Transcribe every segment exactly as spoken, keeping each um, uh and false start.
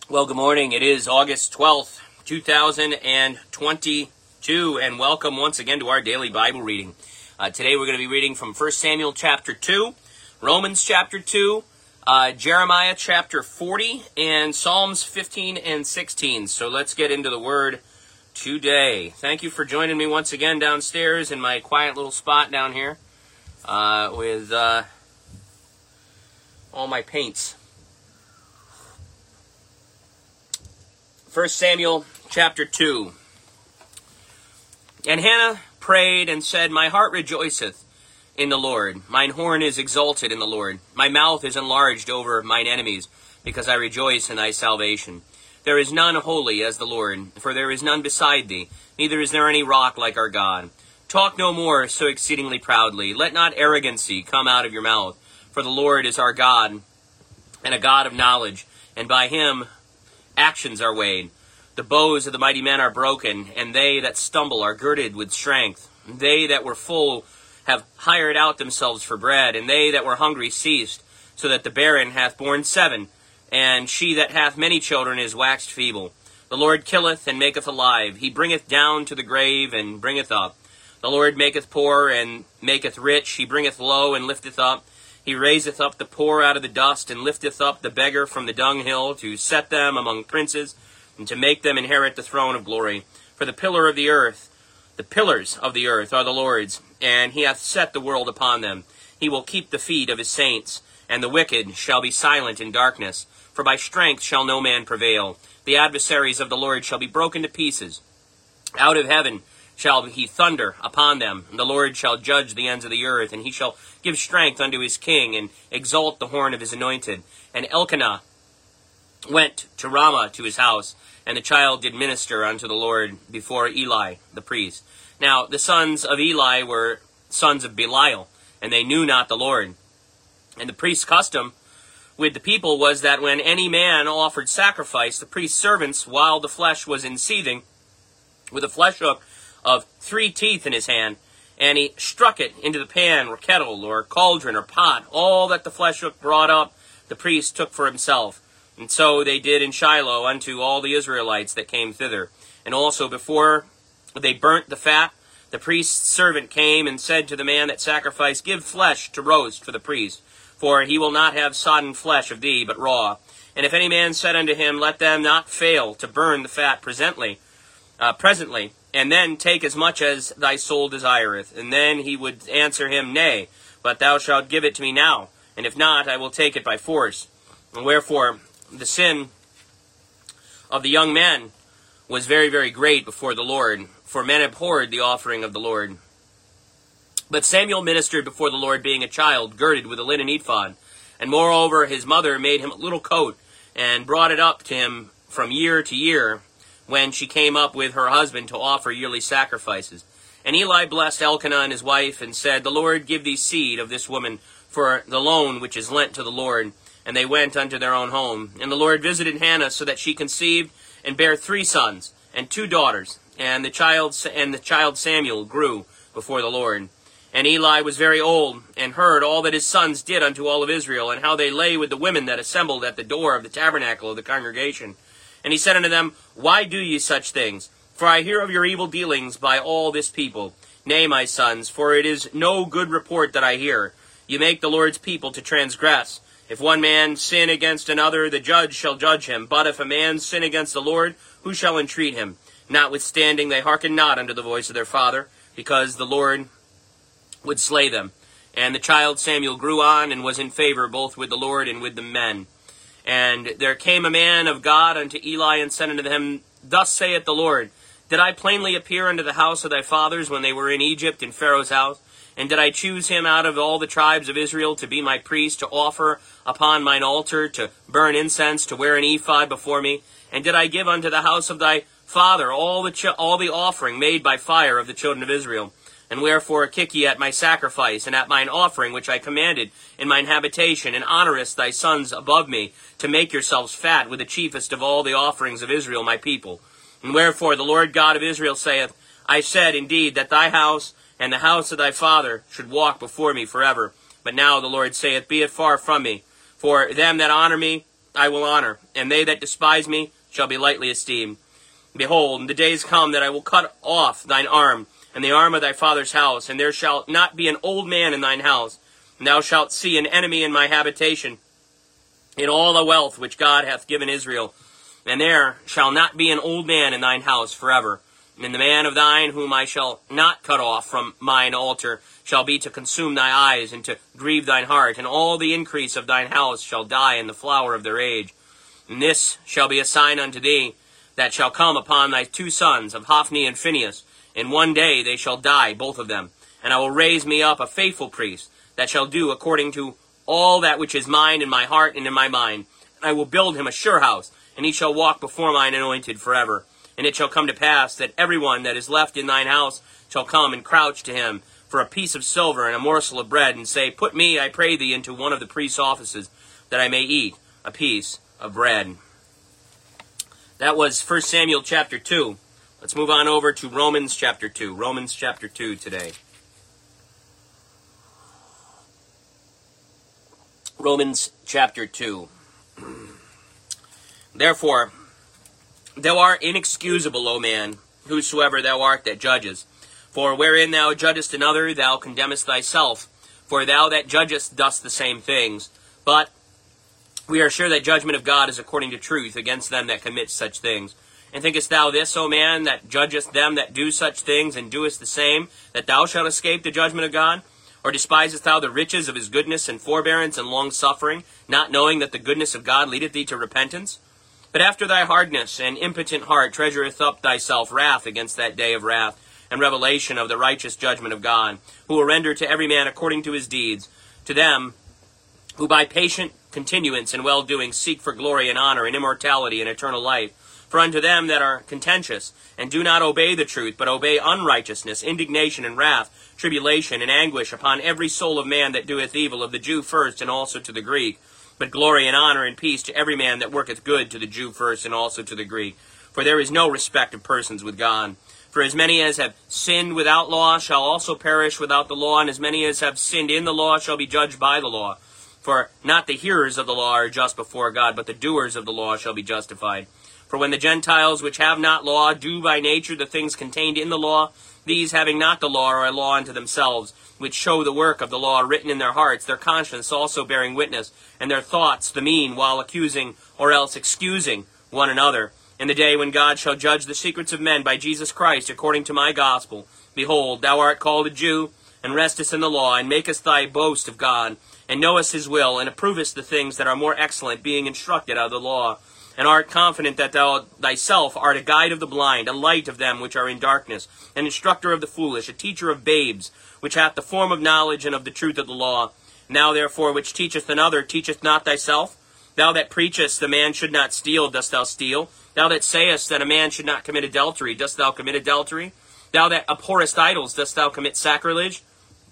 Well, good morning. It is August twelfth, two thousand twenty-two, and welcome once again to our daily Bible reading. Uh, today we're going to be reading from First Samuel chapter two, Romans chapter two, uh, Jeremiah chapter forty, and Psalms fifteen and sixteen. So let's get into the Word today. Thank you for joining me once again downstairs in my quiet little spot down here uh, with uh, all my paints. First Samuel chapter two. And Hannah prayed and said, My heart rejoiceth in the Lord. Mine horn is exalted in the Lord. My mouth is enlarged over mine enemies, because I rejoice in thy salvation. There is none holy as the Lord, for there is none beside thee, neither is there any rock like our God. Talk no more so exceedingly proudly. Let not arrogancy come out of your mouth. For the Lord is our God, and a God of knowledge, and by him actions are weighed. The bows of the mighty men are broken, and they that stumble are girded with strength. They that were full have hired out themselves for bread, and they that were hungry ceased, so that the barren hath borne seven, and she that hath many children is waxed feeble. The Lord killeth and maketh alive. He bringeth down to the grave and bringeth up. The Lord maketh poor and maketh rich. He bringeth low and lifteth up. He raiseth up the poor out of the dust, and lifteth up the beggar from the dunghill, to set them among princes, and to make them inherit the throne of glory. For the pillar of the earth, the pillars of the earth are the Lord's, and he hath set the world upon them. He will keep the feet of his saints, and the wicked shall be silent in darkness. For by strength shall no man prevail. The adversaries of the Lord shall be broken to pieces. Out of heaven shall he thunder upon them. The Lord shall judge the ends of the earth, and he shall give strength unto his king, and exalt the horn of his anointed. And Elkanah went to Ramah to his house, and the child did minister unto the Lord before Eli the priest. Now the sons of Eli were sons of Belial, and they knew not the Lord. And the priest's custom with the people was that when any man offered sacrifice, the priest's servants, while the flesh was in seething, with a flesh hook of three teeth in his hand, and he struck it into the pan or kettle or cauldron or pot. All that the flesh hook brought up, the priest took for himself. And so they did in Shiloh unto all the Israelites that came thither. And also before they burnt the fat, the priest's servant came and said to the man that sacrificed, Give flesh to roast for the priest, for he will not have sodden flesh of thee, but raw. And if any man said unto him, Let them not fail to burn the fat presently, uh, presently, and then take as much as thy soul desireth. And then he would answer him, Nay, but thou shalt give it to me now, and if not, I will take it by force. And wherefore the sin of the young men was very, very great before the Lord, for men abhorred the offering of the Lord. But Samuel ministered before the Lord, being a child, girded with a linen ephod. And moreover his mother made him a little coat, and brought it up to him from year to year, when she came up with her husband to offer yearly sacrifices. And Eli blessed Elkanah and his wife, and said, The Lord give thee seed of this woman for the loan which is lent to the Lord. And they went unto their own home. And the Lord visited Hannah, so that she conceived and bare three sons and two daughters. And the child and the child Samuel grew before the Lord. And Eli was very old, and heard all that his sons did unto all of Israel, and how they lay with the women that assembled at the door of the tabernacle of the congregation. And he said unto them, Why do ye such things? For I hear of your evil dealings by all this people. Nay, my sons, for it is no good report that I hear. You make the Lord's people to transgress. If one man sin against another, the judge shall judge him. But if a man sin against the Lord, who shall entreat him? Notwithstanding, they hearken not unto the voice of their father, because the Lord would slay them. And the child Samuel grew on, and was in favor both with the Lord and with the men. And there came a man of God unto Eli, and said unto him, Thus saith the Lord, Did I plainly appear unto the house of thy fathers when they were in Egypt in Pharaoh's house? And did I choose him out of all the tribes of Israel to be my priest, to offer upon mine altar, to burn incense, to wear an ephod before me? And did I give unto the house of thy father all the ch- all the offering made by fire of the children of Israel? And wherefore kick ye at my sacrifice, and at mine offering which I commanded in mine habitation, and honorest thy sons above me, to make yourselves fat with the chiefest of all the offerings of Israel my people? And wherefore the Lord God of Israel saith, I said indeed that thy house and the house of thy father should walk before me forever. But now the Lord saith, Be it far from me. For them that honor me I will honor, and they that despise me shall be lightly esteemed. Behold, the days come that I will cut off thine arm, and the arm of thy father's house, and there shall not be an old man in thine house. And thou shalt see an enemy in my habitation, in all the wealth which God hath given Israel. And there shall not be an old man in thine house forever. And the man of thine whom I shall not cut off from mine altar shall be to consume thy eyes, and to grieve thine heart, and all the increase of thine house shall die in the flower of their age. And this shall be a sign unto thee, that shall come upon thy two sons of Hophni and Phinehas. In one day they shall die, both of them. And I will raise me up a faithful priest, that shall do according to all that which is mine in my heart and in my mind. And I will build him a sure house, and he shall walk before mine anointed forever. And it shall come to pass that every one that is left in thine house shall come and crouch to him for a piece of silver and a morsel of bread, and say, Put me, I pray thee, into one of the priest's offices, that I may eat a piece of bread. That was First Samuel chapter two. Let's move on over to Romans chapter two. Romans chapter two today. Romans chapter two. Therefore, thou art inexcusable, O man, whosoever thou art that judges. For wherein thou judgest another, thou condemnest thyself. For thou that judgest dost the same things. But we are sure that judgment of God is according to truth against them that commit such things. And thinkest thou this, O man, that judgest them that do such things, and doest the same, that thou shalt escape the judgment of God? Or despisest thou the riches of his goodness and forbearance and long-suffering, not knowing that the goodness of God leadeth thee to repentance? But after thy hardness and impotent heart treasureth up thyself wrath against that day of wrath, and revelation of the righteous judgment of God, who will render to every man according to his deeds, to them who by patient continuance and well-doing seek for glory and honor and immortality and eternal life. For unto them that are contentious, and do not obey the truth, but obey unrighteousness, indignation and wrath, tribulation and anguish upon every soul of man that doeth evil, of the Jew first, and also to the Greek. But glory and honor and peace to every man that worketh good, to the Jew first, and also to the Greek. For there is no respect of persons with God. For as many as have sinned without law shall also perish without the law, and as many as have sinned in the law shall be judged by the law. For not the hearers of the law are just before God, but the doers of the law shall be justified. For when the Gentiles which have not law do by nature the things contained in the law, these having not the law are a law unto themselves, which show the work of the law written in their hearts, their conscience also bearing witness, and their thoughts the mean, while accusing or else excusing one another. In the day when God shall judge the secrets of men by Jesus Christ, according to my gospel. Behold, thou art called a Jew, and restest in the law, and makest thy boast of God, and knowest his will, and approvest the things that are more excellent, being instructed of the law, and art confident that thou thyself art a guide of the blind, a light of them which are in darkness, an instructor of the foolish, a teacher of babes, which hath the form of knowledge and of the truth of the law. Now therefore, which teacheth another, teacheth not thyself? Thou that preachest the man should not steal, dost thou steal? Thou that sayest that a man should not commit adultery, dost thou commit adultery? Thou that abhorrest idols, dost thou commit sacrilege?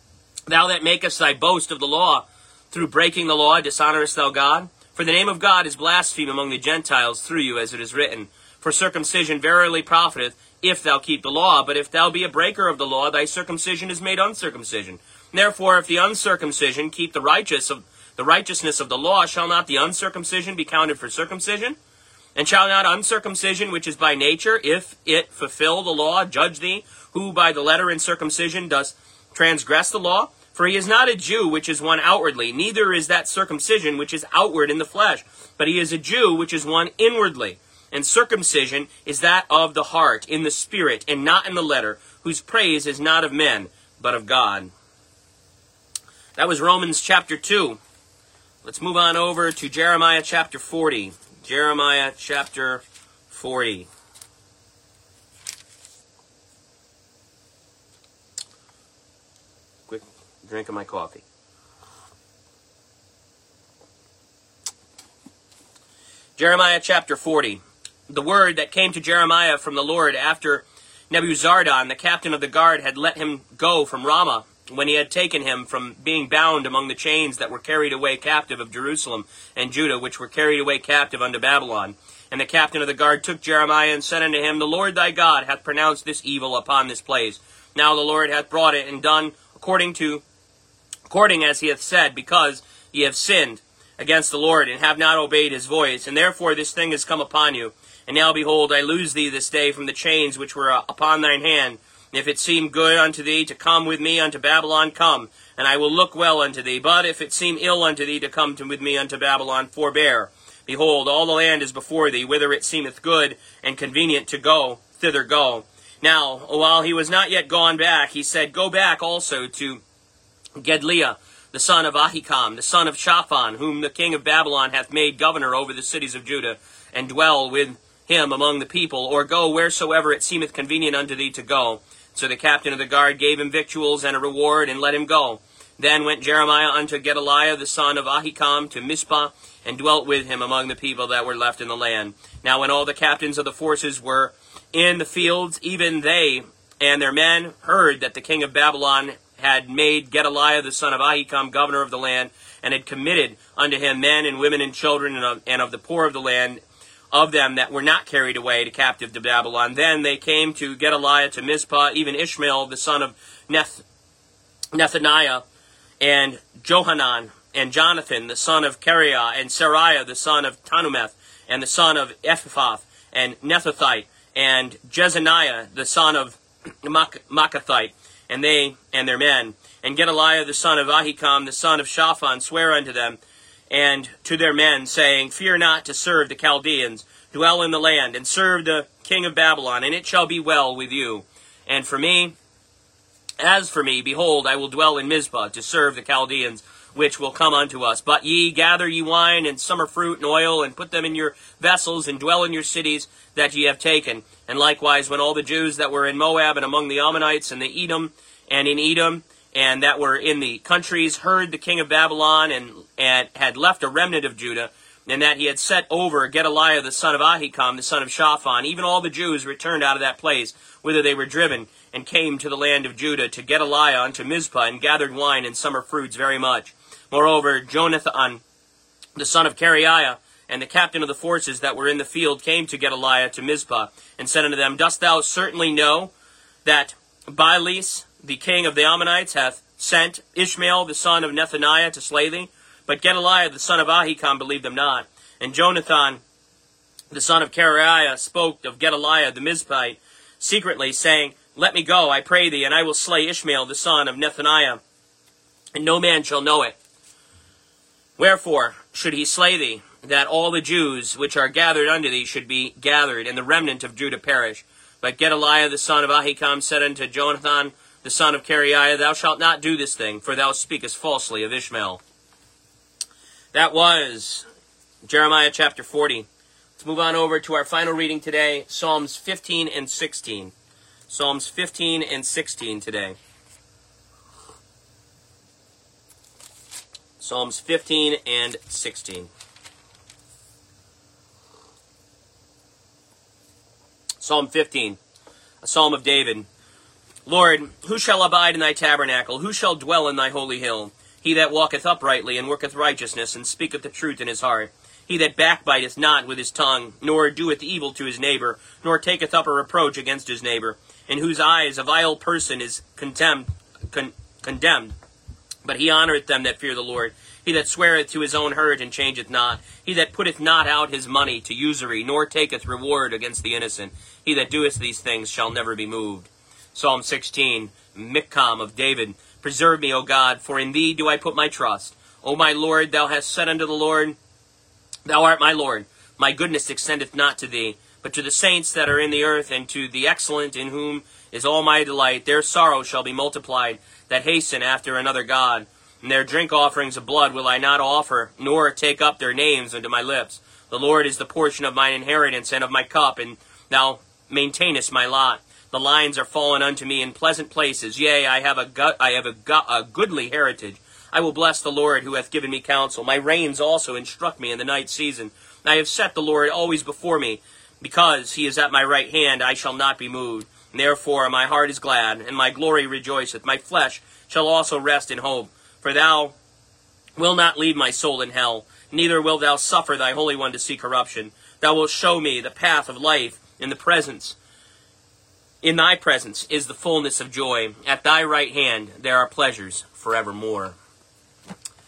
Thou that makest thy boast of the law, through breaking the law, dishonorest thou God? For the name of God is blasphemed among the Gentiles through you, as it is written. For circumcision verily profiteth, if thou keep the law. But if thou be a breaker of the law, thy circumcision is made uncircumcision. Therefore, if the uncircumcision keep the righteous of the righteousness of the law, shall not the uncircumcision be counted for circumcision? And shall not uncircumcision, which is by nature, if it fulfill the law, judge thee, who by the letter in circumcision does transgress the law? For he is not a Jew which is one outwardly, neither is that circumcision which is outward in the flesh, but he is a Jew which is one inwardly. And circumcision is that of the heart, in the spirit, and not in the letter, whose praise is not of men, but of God. That was Romans chapter two. Let's move on over to Jeremiah chapter forty. Jeremiah chapter forty. Quick drink of my coffee. Jeremiah chapter forty. The word that came to Jeremiah from the Lord after Nebuzaradan, the captain of the guard, had let him go from Ramah, when he had taken him from being bound among the chains that were carried away captive of Jerusalem and Judah, which were carried away captive unto Babylon. And the captain of the guard took Jeremiah and said unto him, The Lord thy God hath pronounced this evil upon this place. Now the Lord hath brought it and done according to according as he hath said, because ye have sinned. against the Lord, and have not obeyed his voice. And therefore this thing has come upon you. And now, behold, I loose thee this day from the chains which were upon thine hand. If it seem good unto thee to come with me unto Babylon, come, and I will look well unto thee. But if it seem ill unto thee to come to, with me unto Babylon, forbear. Behold, all the land is before thee, whither it seemeth good and convenient to go, thither go. Now, while he was not yet gone back, he said, Go back also to Gedaliah, the son of Ahikam, the son of Shaphan, whom the king of Babylon hath made governor over the cities of Judah, and dwell with him among the people, or go wheresoever it seemeth convenient unto thee to go. So the captain of the guard gave him victuals and a reward, and let him go. Then went Jeremiah unto Gedaliah the son of Ahikam to Mizpah, and dwelt with him among the people that were left in the land. Now when all the captains of the forces were in the fields, even they and their men heard that the king of Babylon had made Gedaliah the son of Ahikam governor of the land, and had committed unto him men and women and children, and of, and of the poor of the land, of them that were not carried away to captive to Babylon. Then they came to Gedaliah to Mizpah, even Ishmael the son of Neth, Nethaniah, and Johanan, and Jonathan the son of Kareah, and Seraiah the son of Tanumeth, and the son of Ephiphah, and Nethathite, and Jezaniah the son of Makathite, and they and their men. And Gedaliah the son of Ahikam, the son of Shaphan, sware unto them, and to their men, saying, Fear not to serve the Chaldeans, dwell in the land, and serve the king of Babylon, and it shall be well with you. And for me, as for me, behold, I will dwell in Mizpah, to serve the Chaldeans, which will come unto us. But ye, gather ye wine, and summer fruit, and oil, and put them in your vessels, and dwell in your cities that ye have taken. And likewise, when all the Jews that were in Moab, and among the Ammonites, and the Edom, and in Edom, and that were in the countries, heard the king of Babylon, and, and had left a remnant of Judah, and that he had set over Gedaliah the son of Ahikam, the son of Shaphan, even all the Jews returned out of that place, whither they were driven, and came to the land of Judah, to Gedaliah unto Mizpah, and gathered wine and summer fruits very much. Moreover, Jonathan, the son of Kareiah, and the captain of the forces that were in the field, came to Gedaliah to Mizpah, and said unto them, Dost thou certainly know that Baalis, the king of the Ammonites, hath sent Ishmael the son of Nethaniah to slay thee? But Gedaliah the son of Ahikam believed them not. And Jonathan the son of Kareiah spoke of Gedaliah the Mizpahite secretly, saying, Let me go, I pray thee, and I will slay Ishmael the son of Nethaniah, and no man shall know it. Wherefore should he slay thee, that all the Jews which are gathered unto thee should be gathered, and the remnant of Judah perish? But Gedaliah the son of Ahikam said unto Jonathan the son of Kareiah, Thou shalt not do this thing, for thou speakest falsely of Ishmael. That was Jeremiah chapter forty. Let's move on over to our final reading today, Psalms fifteen and sixteen. Psalms fifteen and sixteen today. Psalms fifteen and sixteen. Psalm fifteen, a psalm of David. Lord, who shall abide in thy tabernacle? Who shall dwell in thy holy hill? He that walketh uprightly, and worketh righteousness, and speaketh the truth in his heart. He that backbiteth not with his tongue, nor doeth evil to his neighbor, nor taketh up a reproach against his neighbor, in whose eyes a vile person is condemned, con- condemned. But he honoureth them that fear the Lord. He that sweareth to his own hurt, and changeth not. He that putteth not out his money to usury, nor taketh reward against the innocent. He that doeth these things shall never be moved. Psalm sixteen, Mikam of David. Preserve me, O God, for in thee do I put my trust. O my Lord, thou hast said unto the Lord, Thou art my Lord. My goodness extendeth not to thee, but to the saints that are in the earth, and to the excellent, in whom is all my delight. Their sorrow shall be multiplied, that hasten after another God. And their drink offerings of blood will I not offer, nor take up their names unto my lips. The Lord is the portion of mine inheritance and of my cup, and thou maintainest my lot. The lines are fallen unto me in pleasant places. Yea, I have a go- I have a, go- a goodly heritage. I will bless the Lord who hath given me counsel. My reins also instruct me in the night season. I have set the Lord always before me. Because he is at my right hand, I shall not be moved. And therefore my heart is glad, and my glory rejoiceth. My flesh shall also rest in hope. For thou wilt not leave my soul in hell, neither wilt thou suffer thy Holy One to see corruption. Thou wilt show me the path of life in the presence. In thy presence is the fullness of joy. At thy right hand there are pleasures forevermore.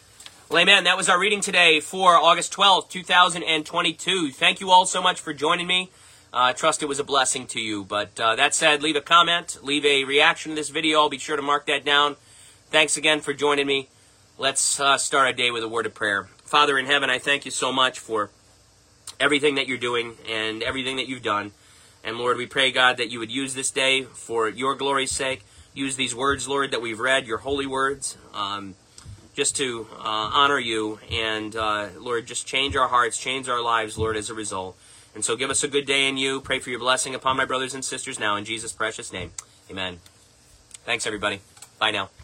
Well, amen. That was our reading today for August twelfth, two thousand twenty-two. Thank you all so much for joining me. I uh, trust it was a blessing to you. But uh, that said, leave a comment, leave a reaction to this video. I'll be sure to mark that down. Thanks again for joining me. Let's uh, start our day with a word of prayer. Father in heaven, I thank you so much for everything that you're doing and everything that you've done. And Lord, we pray, God, that you would use this day for your glory's sake. Use these words, Lord, that we've read, your holy words, um, just to uh, honor you. And, uh, Lord, just change our hearts, change our lives, Lord, as a result. And so give us a good day in you. Pray for your blessing upon my brothers and sisters now in Jesus' precious name. Amen. Thanks, everybody. Bye now.